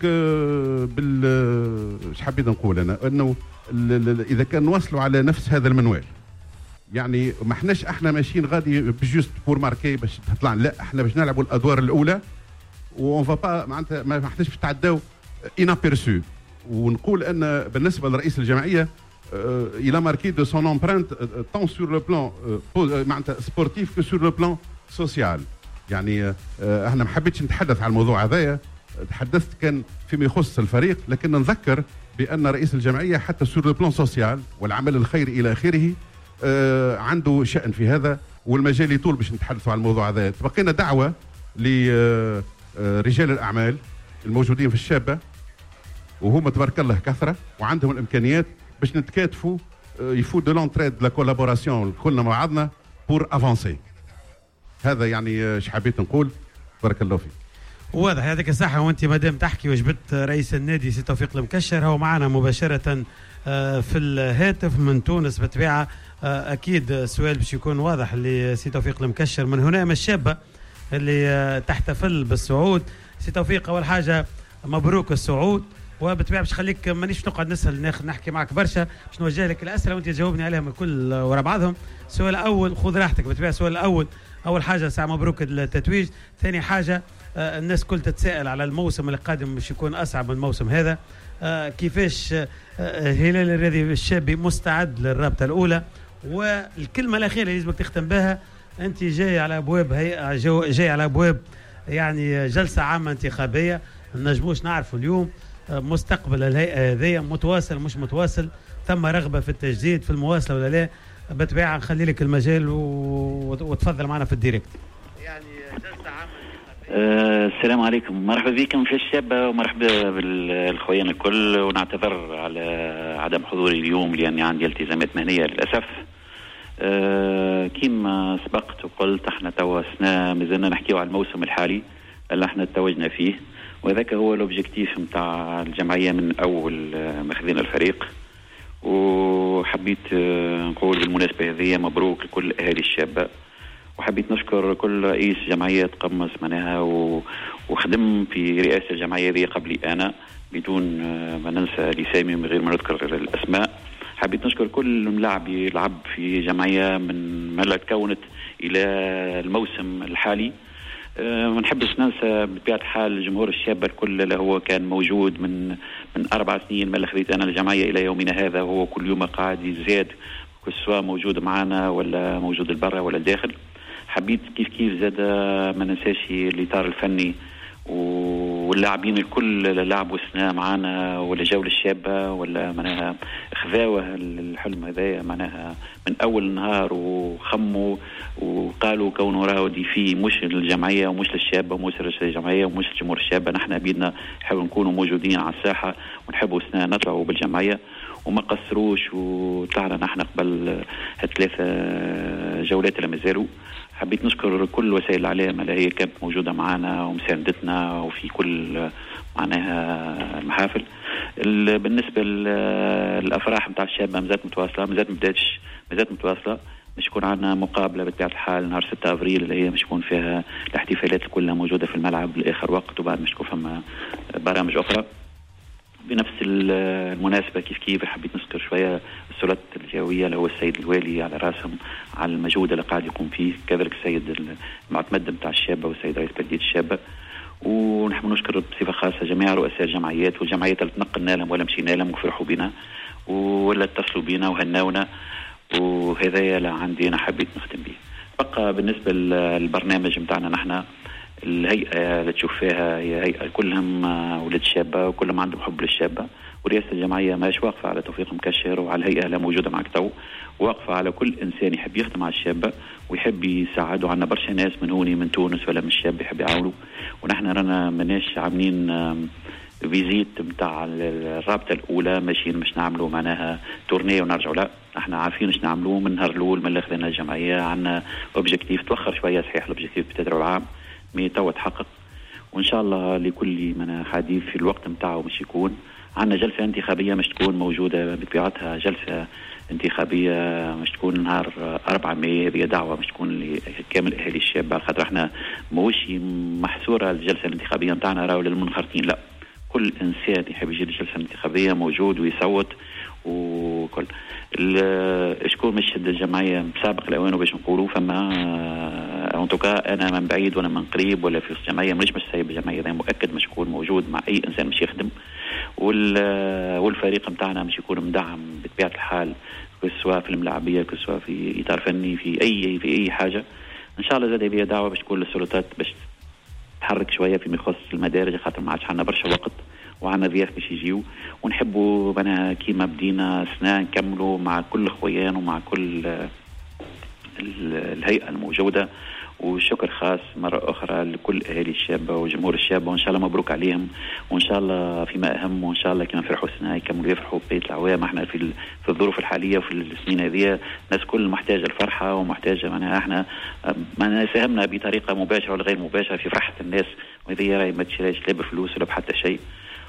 Speaker 16: ايش حبيت نقول انا انه اذا كان نوصلوا على نفس هذا المنوال يعني ما احناش احنا ماشيين غادي بجوست بور ماركي باش تطلع، لا احنا باش نلعبوا الادوار الاولى وون فا با معناتها ما احناش باش تعداو انابيرسو. ونقول ان بالنسبه لرئيس الجمعيه il a marqué de son empreinte tant sur le plan sportif que sur le plan social. يعني احنا ما حبيتش نتحدث على الموضوع هذايا، تحدثت كان فيما يخص الفريق، لكن نذكر بان رئيس الجمعيه حتى sur le plan social والعمل الخيري الى اخره عنده شأن في هذا والمجال يطول باش نتحدثوا على الموضوع هذا. تبقينا دعوه لرجال الاعمال الموجودين في الشابه وهم تبارك الله كثره وعندهم الامكانيات باش نتكاتفوا يفو دو لونتريد لا كولابوراسيون كلنا مع بعضنا بور افونسي. هذا يعني ايش حبيت نقول. بارك الله فيك.
Speaker 1: واضح هذيك الساحه وانت مادام تحكي وجبت رئيس النادي سي توفيق المكشر هو معنا مباشره في الهاتف من تونس. بالطبيعه اكيد السؤال باش يكون واضح لسي توفيق المكشر من هنا من الشابه اللي تحتفل بالصعود. سي توفيق اول حاجه مبروك الصعود، وبالطبيعه باش خليك مانيش نقعد نسال نحكي معك برشا باش نوجه لك الاسئله وانت تجاوبني عليهم الكل ورا بعضهم. السؤال الاول خذ راحتك بالطبيعه. السؤال الاول اول حاجه ساعه مبروك التتويج. ثاني حاجه الناس كل تتساءل على الموسم القادم باش يكون اصعب من الموسم هذا. كيفاش الهلال الرياضي الشابي مستعد للرابطه الاولى؟ والكلمه الاخيره اللي لازمك تختم بها، انت جاي على ابواب هيئه جاي على ابواب يعني جلسه عامه انتخابيه، ما نجموش نعرفوا اليوم مستقبل الهيئه هذه متواصل مش متواصل، ثم رغبه في التجديد في المواصله ولا لا؟ بالطبيعه نخلي لك المجال وتفضل معنا في الديريكت.
Speaker 17: يعني جلسه عامه السلام عليكم، مرحبا بكم في الشابه ومرحبا بالخوين الكل، ونعتذر على عدم حضوري اليوم لاني عندي التزامات مهنيه للاسف. كما سبقت وقلت احنا توا مازلنا نحكيو على الموسم الحالي اللي احنا توجنا فيه، وذاك هو الاوبجيكتيف نتاع الجمعيه من اول ماخذين الفريق. وحبيت نقول بالمناسبه هذه مبروك لكل اهالي الشابه، وحبيت نشكر كل رئيس جمعيه تقمص معناها وخدم في رئاسه الجمعيه هذه قبلي انا بدون ما ننسى لسامي من غير ما نذكر الاسماء. حبيت نشكر كل ملاعب يلعب في جمعيه من ما تكونت الى الموسم الحالي. ما نحبش ننسى بطبيعة الحال جمهور الشابة الكل اللي هو كان موجود من 4 سنين من اللي خذيت أنا الجمعية إلى يومنا هذا، وهو كل يوم قاعد يزداد سواء موجود معنا ولا موجود البرة ولا الداخل. حبيت كيف زاد ما ننساش الإطار الفني واللاعبين الكل لعبوا سنة معنا ولا جاوا للشابة ولا معناها خذاوه الحلم هذايا معناها من أول نهار وخموا وقالوا كونه راهو دي فيه مش للجمعية ومش للشابة ومش للجمعية ومش لجمهور الشابة. نحن بيدنا نحاول نكونوا موجودين على الساحة ونحبوا سنة نطلعوا بالجمعية وما قصروش وطلعنا نحن قبل 3 جولات اللي مازالوا. حبيت نشكر كل وسائل الإعلام اللي هي كانت موجودة معنا ومساندتنا وفي كل معناها المحافل. بالنسبة للأفراح متاع الشابة مازالت متواصلة، مازالت متواصلة. مش يكون عندنا مقابلة بطبيعة الحال نهار 6 أبريل اللي هي مش يكون فيها الاحتفالات كلها موجودة في الملعب لآخر وقت، وبعد مش يكون فما برامج أخرى. بنفس المناسبة كيف حبيت نذكر شوية السلطات الجوية اللي هو السيد الوالي على راسهم على المجهود اللي قاعد يقوم فيه، كذلك السيد المعتمد بتاع الشابة والسيد رئيس بلدية الشابة. ونحن نشكر بصفة خاصة جميع رؤساء الجمعيات والجمعيات اللي تنقلنا لهم ولا مشينا لهم وفرحوا بنا ولا اتصلوا بنا وهناونا، وهذا اللي عندي أنا حبيت نختم به. بقى بالنسبة للبرنامج متاعنا نحن الهيئة اللي تشوف فيها هي هيئة كلهم ولاد الشابة وكلهم عندهم حب للشابة، ورئاسة الجمعية ماش واقفة على توفيق مكشر وعلى الهيئة اللي موجودة معك تو، واقفة على كل إنسان يحب يخدم على الشابة ويحب يساعده. عنا برشا ناس من هوني من تونس ولا من الشاب يحب يعاونوا، ونحن رانا مناش عاملين فيزيت متاع الرابطة الأولى ماشيين مش نعملوا معناها تورنيه ونرجعوا، لا احنا عارفين ايش نعملوه من نهار الأول من اللي خذينا الجمعية. عنا اوبجيكتيف توخر شوية صحيح الاوبجيكتيف بتدروا العام مي توا تحقق، وان شاء الله لكل من حديث في الوقت متاعه مش يكون عندنا جلسة انتخابية مش تكون موجودة بطبيعتها، جلسة انتخابية مش تكون نهار 4 مايو. هذه دعوة مش تكون لكامل أهالي الشابة، خاطر احنا موش محصورة الجلسة الانتخابية متاعنا راهو للمنخرطين، لا كل إنسان يحب يجي للجلسة الانتخابية موجود ويصوت. وكل شكون مش شد الجمعية بسابق الأوان باش نقولوا فما انتوكا أنا من بعيد ولا من قريب ولا في الجمعية مش سايب الجمعية، ده مؤكد مش يكون موجود مع أي إنسان مش يخدم. والفريق متاعنا مش يكون مدعم بطبيعة الحال سواء في الملاعبية سواء في إطار فني في أي حاجة. إن شاء الله زاد هذه دعوة باش تكون للسلطات باش تحرك شوية فيما يخص المدارج، خاطر ما عادش عندنا برشا وقت وعنا ضياف باش يجيو، ونحبوا بنا كيما بدينا سنة نكملوا مع كل اخويان ومع كل الهيئة الموجودة. وشكر خاص مرة أخرى لكل أهالي الشابة وجمهور الشابة، وإن شاء الله مبروك عليهم، وإن شاء الله فيما أهم، وإن شاء الله كما فرحوا سنة يكملوا يفرحوا بقية العوام. احنا في الظروف الحالية وفي السنين هذه الناس كل محتاجة الفرحة ومحتاجة معناها احنا ساهمنا بطريقة مباشرة ولا غير مباشرة في فرحة الناس، وهذه راهي ما تشريش لا بفلوس ولا بحتى شيء.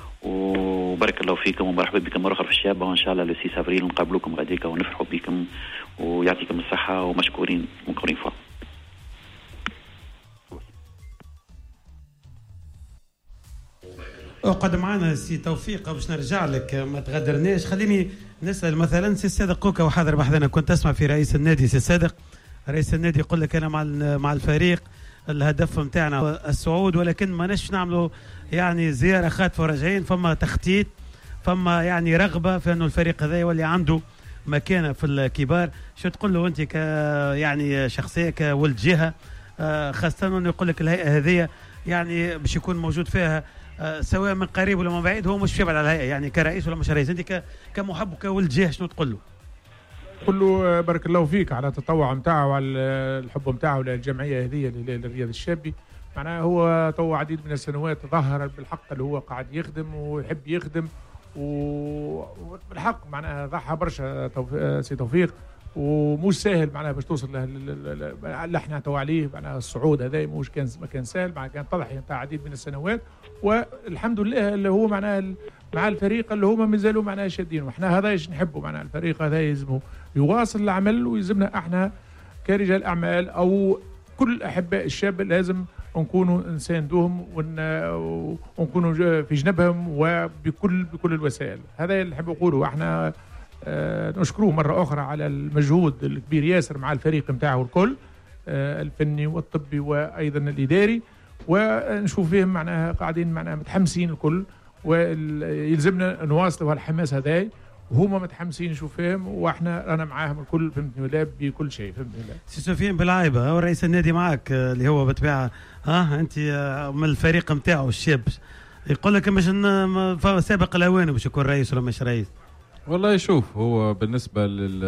Speaker 17: وبارك الله فيكم ومرحبا بكم مرة أخرى في الشابة، وإن شاء الله ل 6 أبريل نقابلوكم غاديكا ونفرحوا بكم ويعطيكم الصحة ومشكورين فوق.
Speaker 1: اقعد معنا سي توفيق باش نرجع لك ما تغدرناش. خليني نسال مثلا سي صادق كوكا وحاضر بحذنا، كنت اسمع في رئيس النادي سي صادق، رئيس النادي يقول لك انا مع الفريق الهدف نتاعنا الصعود، ولكن ما نش نعملوا يعني زياره خاطفه وراجعين، فما تخطيط فما يعني رغبه في انه الفريق هذا يولي عنده مكانه في الكبار. شو تقول له انت ك يعني شخصيه كولد جهه، خاصه انه يقول لك الهيئه هذه يعني باش يكون موجود فيها سواء من قريب ولا من بعيد، هو مش يبعد على الهيئه يعني كرئيس ولا مش رئيس، انت كمحب وكولد جهه شنو تقول له؟
Speaker 18: قل له بارك الله فيك على التطوع نتاعه وعلى الحب نتاعه للجمعيه هذه للرياض الشابي. معناها هو تو عديد من السنوات ظهر بالحق اللي هو قاعد يخدم ويحب يخدم، وبالحق معناها ضحى برشا سي توفيق، ومش سهل معناها باش توصل اللي احنا تو عليه معناها الصعود هذا ما كان سهل، معناها كان تضحيه نتاع عديد من السنوات، والحمد لله اللي هو معناها مع الفريق اللي هما مازالوا معناها شادين، واحنا هذا ايش نحبوا معناها الفريق هذا يلزمه يواصل العمل، ويلزمنا احنا كرجال اعمال او كل احباء الشاب لازم نكونوا نساندوهم ونكونوا في جنبهم وبكل الوسائل. هذا اللي نحب نقوله. احنا نشكروه مرة أخرى على المجهود الكبير ياسر مع الفريق متاعه الكل، الفني والطبي وايضا الاداري، ونشوف فيهم معناها قاعدين معناها متحمسين الكل، ويلزمنا نواصلوا هالحماس هذاي، وهما متحمسين نشوف فيهم، واحنا رانا معاهم الكل فهمتني ولا بكل شيء فهمتني ولا.
Speaker 1: سي سفيان بالعايبه هو رئيس النادي معك اللي هو بطبيعه انت من الفريق نتاعو الشاب، يقول لك باش سابق الاوان باش يكون رئيس ولا مش رئيس؟
Speaker 19: والله شوف، هو بالنسبه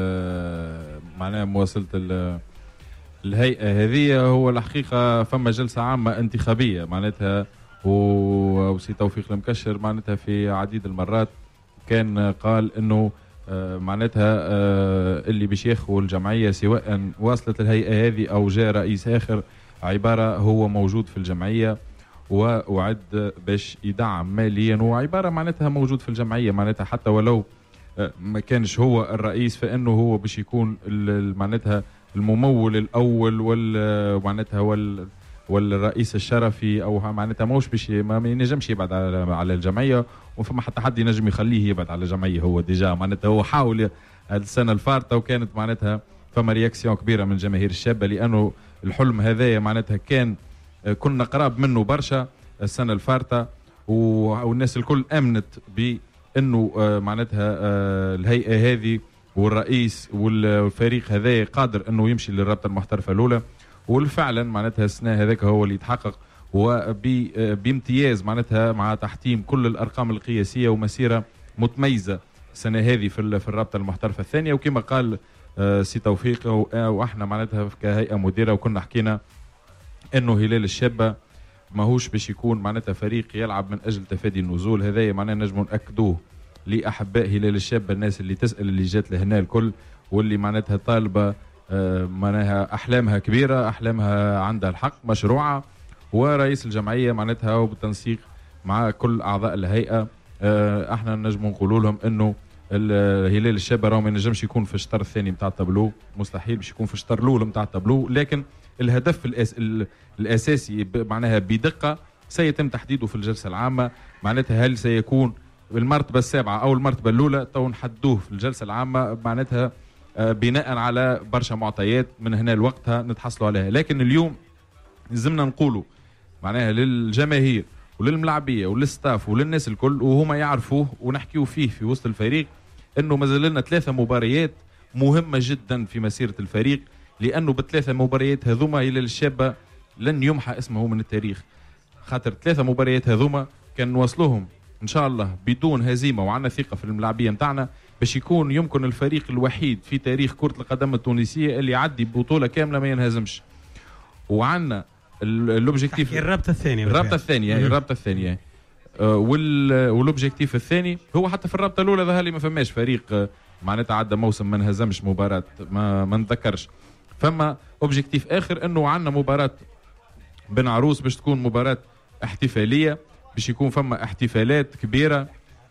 Speaker 19: معناها مواصله الهيئه هذه، هو الحقيقه فما جلسه عامه انتخابيه معناتها، وسي توفيق المكشر معناتها في عديد المرات كان قال انه معناتها اللي باش ياخذوا الجمعيه سواء واصلت الهيئه هذه او جاء رئيس اخر، عباره هو موجود في الجمعيه وعد باش يدعم ماليا، وعباره معناتها موجود في الجمعيه معناتها حتى ولو ما كانش هو الرئيس، فانه هو باش يكون معناتها الممول الاول معناتها والرئيس الشرفي، او معناتها موش باش ما ينجمش يبعد على الجمعيه، وفما حتى حد ينجم يخليه يبعد على الجمعيه. هو ديجا معناتها هو حاول السنه الفارطه، وكانت معناتها فما رياكسيون كبيره من جماهير الشابه، لانه الحلم هذايا معناتها كنا قراب منه برشا السنه الفارطه، والناس الكل امنت بانه معناتها الهيئه هذه والرئيس والفريق هذا قادر انه يمشي للرابطه المحترفه الاولى، والفعلا معناتها السنه هذاك هو اللي يتحقق، وبامتياز معناتها مع تحتيم كل الارقام القياسيه ومسيره متميزه السنه هذه في الرابطه المحترفه الثانيه. وكما قال سي توفيق، واحنا معناتها كهيئه مديره وكنا حكينا انه هلال الشابه ماهوش باش يكون معناتها فريق يلعب من اجل تفادي النزول، هذا معناتها نجموا ناكدوه لاحباء هلال الشابه، الناس اللي تسال اللي جات لهنا الكل، واللي معناتها طالبه معناها احلامها كبيره، احلامها عندها الحق مشروعه، ورئيس الجمعيه معناتها وبالتنسيق مع كل اعضاء الهيئه احنا نجموا نقولوا لهم انه الهلال الشابه راه ما ينجمش يكون في الشطر الثاني نتاع التابلو، مستحيل باش يكون في الشطر الاول نتاع التابلو، لكن الهدف الاساسي معناها بدقه سيتم تحديده في الجلسه العامه، معناتها هل سيكون المرتبه السابعه او المرتبه الاولى تو نحدوه في الجلسه العامه، معناتها بناء على برشا معطيات من هنا لوقتها نتحصلوا عليها. لكن اليوم لازمنا نقولوا معناها للجماهير وللملاعبيه وللستاف وللناس الكل، وهما يعرفوه ونحكيوا فيه في وسط الفريق، انه مازال لنا 3 مباريات مهمه جدا في مسيره الفريق، لانه ب3 مباريات هذوما هلال الشابه لن يمحى اسمه من التاريخ، خاطر 3 مباريات هذوما كان نوصلوهم ان شاء الله بدون هزيمه، وعندنا ثقه في الملاعبيه نتاعنا باش يكون يمكن الفريق الوحيد في تاريخ كره القدم التونسيه اللي يعدي ببطوله كامله ما ينهزمش. وعندنا الاوبجيكتيف
Speaker 1: الرابطه
Speaker 19: الثانيه والاوبجيكتيف الثاني هو حتى في الرابطه الاولى ظهر لي ما فماش فريق معناتها عدى موسم ما انهزمش مباراه، ما نتذكرش. فما اوبجيكتيف اخر انه عندنا مباراه بن عروس باش تكون مباراه احتفاليه، باش يكون فما احتفالات كبيره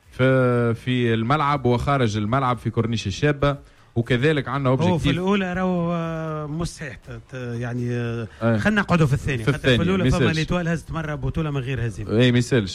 Speaker 19: في الملعب وخارج الملعب في كورنيش الشابه، وكذلك عندنا اوبجيكتيف.
Speaker 1: هو في الاولى راهو مستحيل يعني خلينا نقعدوا في الثانيه،
Speaker 19: في
Speaker 1: الاولى فما ليتوال هزت مره بطوله من غير هزيمه.
Speaker 19: اي ما يسالش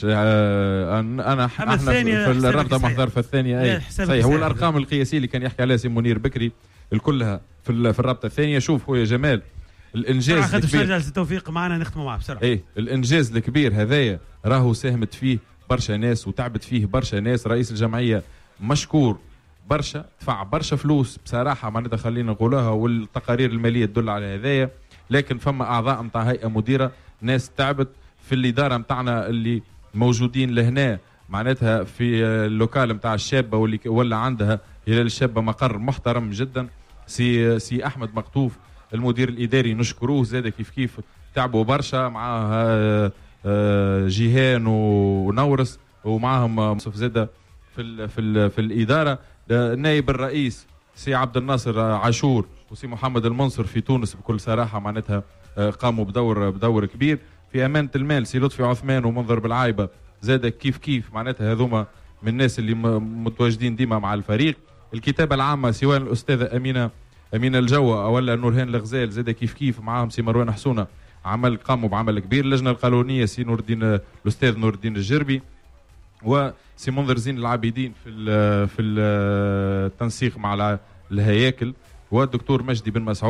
Speaker 19: احنا في الرابطه المحترفه الثانيه اي صحيح. هو الارقام القياسيه اللي كان يحكي عليها سي منير بكري الكلها في الرابطه الثانيه. شوف هو يا جمال الانجاز
Speaker 1: الكبير التوفيق معنا نختموا معه بسرعه.
Speaker 19: اي الانجاز الكبير هذايا راهو ساهمت فيه برشا ناس وتعبت فيه برشا ناس. رئيس الجمعيه مشكور برشا، دفع برشا فلوس بصراحه معناتها خلينا نقولوها، والتقارير الماليه تدل على هذايا. لكن فما اعضاء نتاع هيئه مديره ناس تعبت في الاداره نتاعنا اللي موجودين لهنا معناتها في اللوكال نتاع الشابه واللي ولا عندها هلال الشابه مقر محترم جدا. سي احمد مقطوف المدير الاداري نشكروه زاد كيف تعبوا برشا، معاه جيهان ونورس ومعاهم مصطفى زاده في الاداره. نائب الرئيس سي عبد الناصر عاشور وسي محمد المنصر في تونس بكل صراحه معناتها قاموا بدور كبير. في امانه المال سي لطفي عثمان ومنظر بالعايبه زاد كيف معناتها هذوما من الناس اللي متواجدين ديما مع الفريق. الكتابه العامه سواء الاستاذه امينه الجوه ولا نورهان الغزال زاد كيف معاهم سي مروان حسونه قاموا بعمل كبير. اللجنه القانونيه سي نور الدين الاستاذ نور الدين الجربي وسي منذر زين العابدين في التنسيق مع الهياكل، والدكتور مجدي بن مسعود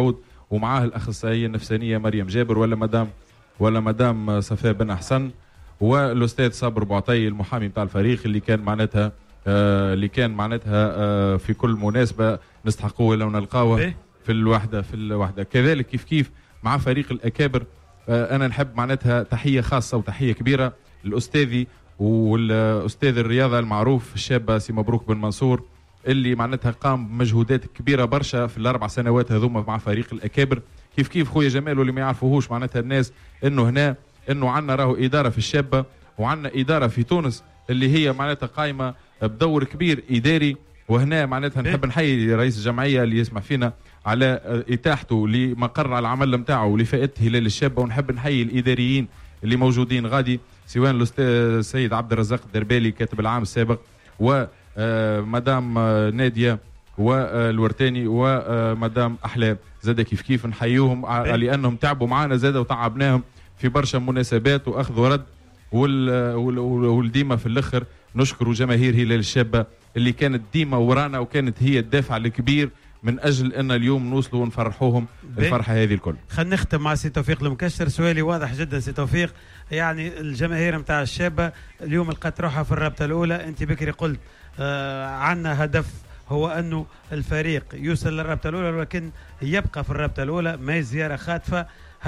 Speaker 19: ومعاه الاخصائيه النفسانيه مريم جابر ولا مدام صفاء بن احسن، والاستاذ صابر بوعطي المحامي بتاع الفريق اللي كان معناتها في كل مناسبه نستحقوه لو نلقاوه في الوحده كذلك كيف مع فريق الاكابر. انا نحب معناتها تحيه خاصه وتحيه كبيره للاستاذي والاستاذ الرياضه المعروف الشاب سي مبروك بن منصور، اللي معناتها قام بمجهودات كبيره برشا في ال4 سنوات هذوما مع فريق الاكابر. كيف خويا جمال واللي ما يعرفوهوش معناتها الناس انه عندنا راهو اداره في الشابه وعندنا اداره في تونس اللي هي معناتها قائمه بدور كبير اداري. وهنا معناتها نحب نحيي رئيس الجمعيه اللي يسمع فينا على اتاحته لمقر العمل نتاعه ولفائده هلال الشابه، ونحب نحيي الاداريين اللي موجودين غادي سواء الاستاذ السيد عبد الرزاق الدربالي كاتب العام السابق ومدام ناديه والورتاني ومدام احلام زاد كيف نحييهم لانهم تعبوا معنا زاد وتعبناهم في برشا مناسبات واخذ ورد. والديما في الاخر نشكر جماهير هلال الشابه اللي كانت ديما ورانا وكانت هي الدافع الكبير من اجل ان اليوم نوصلوا ونفرحوهم الفرحه هذه الكل.
Speaker 1: خلينا نختم مع سي توفيق المكشر. سؤالي واضح جدا سي توفيق، يعني الجماهير نتاع الشابه اليوم لقت روحها في الرابطه الاولى، انت بكري قلت عندنا هدف هو انه الفريق يوصل للرابطه الاولى ولكن يبقى في الرابطه الاولى، ما زياره خاطفه.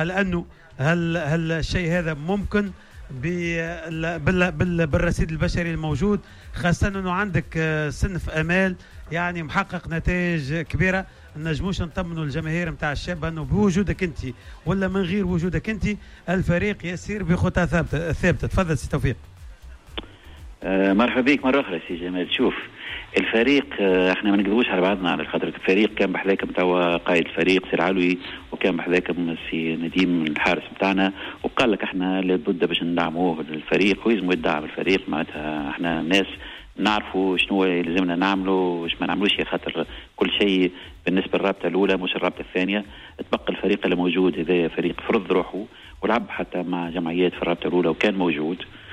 Speaker 1: هل الشيء هذا ممكن بالرصيد البشري الموجود، خاصه انه عندك صنف امال يعني محقق نتائج كبيره؟ نجموش نطمنوا الجماهير نتاع الشاب انه بوجودك انت ولا من غير وجودك انت الفريق يسير بخطى ثابته. تفضل سي توفيق.
Speaker 17: مرحبا بك مره اخرى سي جمال. شوف الفريق احنا ما نكذبوش على بعضنا، على خاطر الفريق كان بحذاكم توا قائد الفريق سي العلوي وكان بحذاكم سي نديم الحارس بتاعنا، وقال لك احنا لابد باش ندعموه الفريق ويلزم يدعم الفريق. معناتها احنا ناس نعرفوا شنو لازمنا نعمله واش ما نعملوش، خاطر كل شيء بالنسبه للرابطه الاولى مش الرابطه الثانيه. تبقى الفريق اللي موجود هذا فريق فرض روحه ولعب حتى مع جمعيات في الرابطه الاولى وكان موجود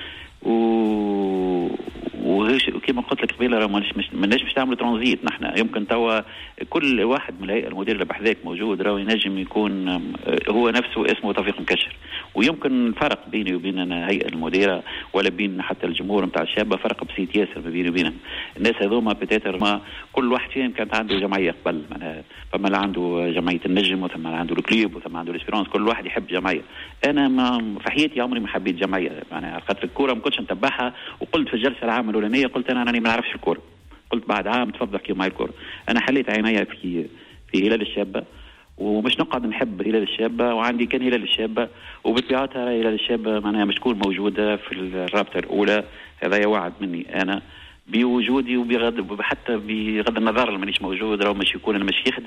Speaker 17: وكما قلت لك قبيله ماناش باش تعملوا ترانزيت. نحن يمكن توا كل واحد من الهيئه المدير اللي بحذاك موجود راهو ينجم يكون هو نفسه اسمه توفيق مكشر، ويمكن الفرق بيني وبين الهيئه المديره ولا بين حتى الجمهور نتاع الشابه فرق بسيط ياسر ما بيني وبينهم. الناس هذوما بتاتر ما كل واحد فيهم كانت عنده جمعيه قبل، فما اللي عنده جمعيه النجم وثم اللي عنده الكليب وثم عنده الاسبيرونس، كل واحد يحب جمعيه. انا ما في حياتي عمري ما حبيت جمعيه، معناها خاطر الكوره ما كنتش نتبعها، وقلت في الجلسه العامه الاولانيه قلت انا راني ما نعرفش الكوره، قلت بعد عام تفضل كيما هي الكوره. انا حليت عينيا في هلال الشابه ومش نقعد نحب هلال الشابه، وعندي كان هلال الشابه وبطبيعتها هلال الشابه معناها مش تكون موجوده في الرابطه الاولى. هذا وعد مني انا بوجودي حتى بغض النظر اللي مانيش موجود راهو مش يكون انا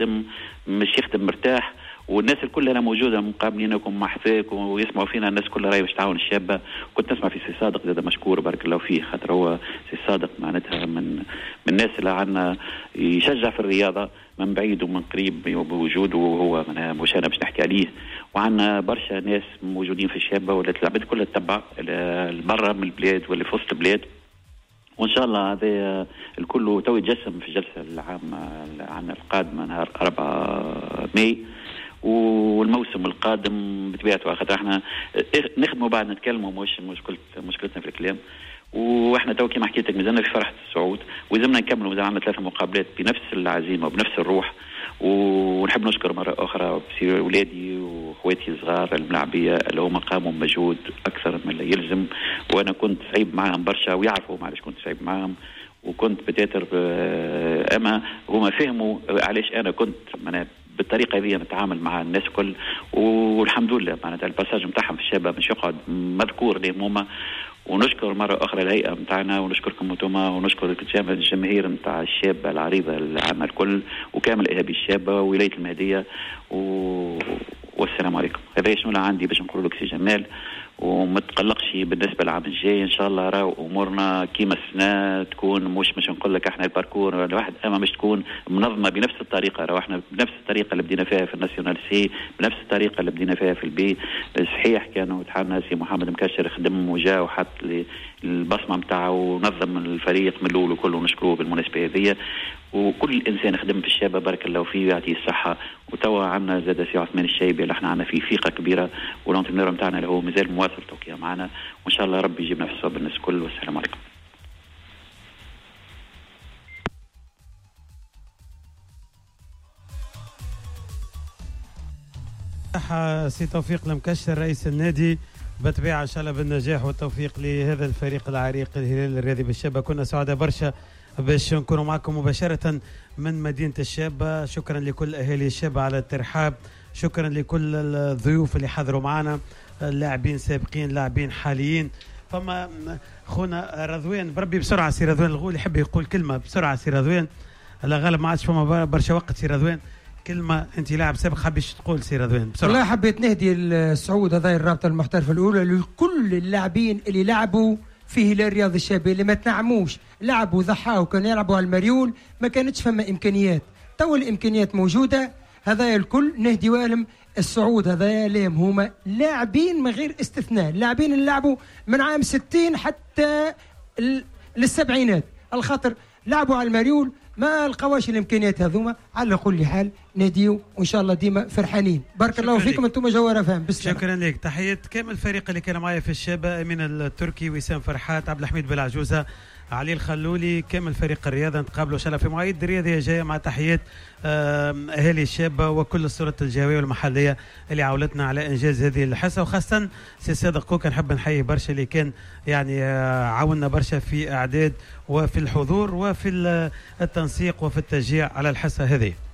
Speaker 17: مش يخدم مرتاح، والناس الكل انا موجوده مقابلينكم محفاك ويسمعوا فينا الناس كلها راهي باش تعاون الشابه. كنت نسمع في سي صادق زاد مشكور بارك الله فيه، خاطر هو سي صادق معناتها من الناس اللي عندنا يشجع في الرياضه من بعيد ومن قريب بوجوده، وهو مش انا باش نحكي عليه. وعندنا برشا ناس موجودين في الشابه ولا العباد كلها تتبع برا من البلاد واللي في وسط البلاد، وان شاء الله هذا الكل تو يتجسم في الجلسه العام القادمه نهار 4 ماي، والموسم القادم بطبيعته خاطر احنا نخدموا بعد نتكلموا مش مشكلتنا في الكلام. واحنا تو كما حكيت لك مازلنا في فرحه الصعود وزمنا نكملوا، مازال عندنا 3 مقابلات بنفس العزيمه وبنفس الروح. ونحب نشكر مره اخرى ولادي واخواتي الصغار الملاعبيه اللي هما قاموا بمجهود اكثر من اللي يلزم، وانا كنت صعيب معاهم برشا ويعرفوا معلش كنت صعيب معاهم، وكنت بتاتر اما هما فهموا علاش انا كنت بالطريقه هذه نتعامل مع الناس الكل. والحمد لله معناتها الباساج نتاعهم في الشباب مش يقعد مذكور لهم هما. ونشكر مرة أخرى الهيئة متاعنا ونشكركم انتوما ونشكر الجماهير متاع الشابة العريضة العامة الكل وكامل إهابي الشابة وولاية المهدية والسلام عليكم. هذا شنو عندي باش نقول لك سي جمال. وما تقلقش بالنسبه للعام الجاي ان شاء الله راهو امورنا كيما السنه تكون مش نقول لك احنا الباركور الواحد اما مش تكون منظمه بنفس الطريقه. راهو احنا بنفس الطريقه اللي بدينا فيها في الناسيونال سي، بنفس الطريقه اللي بدينا فيها في البي. صحيح كانوا تحالنا سي محمد مكشر خدم وجا وحط البصمه نتاعو ونظم الفريق من الاول وكله، نشكروه بالمناسبه هذه. وكل انسان خدم في الشابه بارك الله فيه ويعطيه الصحه. وتوا عندنا زاد سي عثمان الشايبي اللي احنا عندنا فيه ثقه كبيره، والانترنور نتاعنا اللي هو مازال مواصل توكيا معنا، وان شاء الله ربي يجيبنا في الصواب الناس الكل. والسلام عليكم.
Speaker 1: سي توفيق المكشر رئيس النادي، بالطبيعه ان شاء الله بالنجاح والتوفيق لهذا الفريق العريق الهلال الرياضي بالشابه. كنا سعداء برشا باش نكونوا معكم مباشره من مدينه الشابه. شكرا لكل اهالي الشابه على الترحاب، شكرا لكل الضيوف اللي حضروا معنا، اللاعبين سابقين لاعبين حاليين. فما خونا رضوان بربي بسرعه سي رضوان الغول يحب يقول كلمه بسرعه سي رضوان. لا غالب ما عادش فما برشا وقت سي رضوان، كلمه انت لاعب سابق حبيش تقول سي رضوان بسرعه.
Speaker 20: والله حبيت نهدي السعود هذا الرابطه المحترفه الاولى لكل اللاعبين اللي لعبوا في هلال الرياضي الشابي، اللي ما تنعموش لعبوا ضحاوا كانوا يلعبوا على المريول، ما كانتش فما امكانيات. تو الامكانيات موجوده، هذا الكل نهدي والم السعود هذا ليهم هما لاعبين من غير استثناء، اللاعبين اللي لعبوا من عام 60 حتى للسبعينات، الخاطر لعبوا على المريول ما لقواش الامكانيات هذوما. على كل حال ناديو وان شاء الله ديما فرحانين. بارك الله فيكم انتم جوهره فهم.
Speaker 1: شكرا لك. تحيه كامل الفريق اللي كان معايا في الشابه، امين التركي، وسام فرحات، عبد الحميد بالعجوزه، علي الخلولي، كامل فريق الرياضه. نتقابلوا ان شاء الله في مواعيد رياضيه جايه مع تحيات اهالي الشابه وكل السلطات الجهويه والمحليه اللي عاولتنا على انجاز هذه الحصه، وخاصه سي صادق كوكا نحب نحيي برشا اللي كان يعني عاوننا برشا في اعداد وفي الحضور وفي التنسيق وفي التشجيع على الحصه هذه.